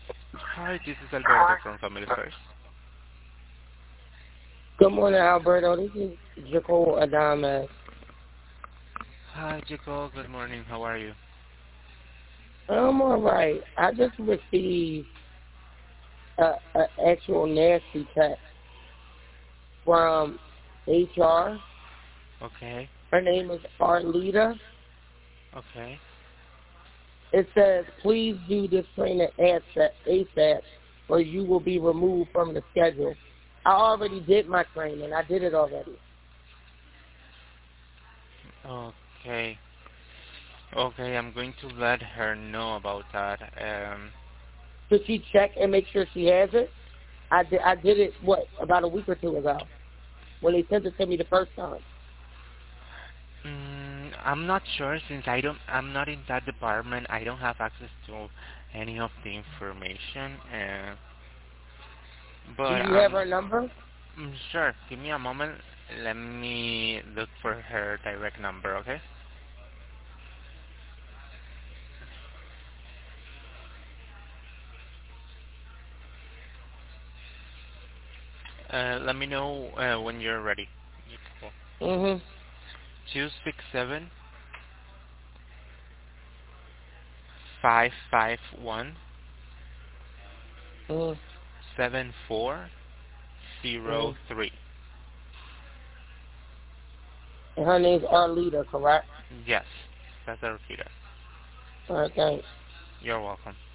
Hi, this is Alberto from Family First. Good morning, Alberto. This is Jacob Adames. Hi, Jacob. Good morning. How are you? I'm all right. I just received a actual nasty text from HR. Okay. Her name is Arlita. Okay. It says, please do this training ASAP or you will be removed from the schedule. I already did my training. I did it already. Okay. Okay, I'm going to let her know about that. Should she check and make sure she has it? I did it, about a week or two ago when they sent it to me the first time. I'm not sure since I'm not in that department. I don't have access to any of the information. Do But you have her number? sure. Give me a moment. Let me look for her direct number. Okay. Let me know when you're ready. Mm-hmm. 267 551 Mm-hmm. 7403. Mm-hmm. And her name's Arlita, correct? Yes, that's the repeater. All right, thanks. You're welcome.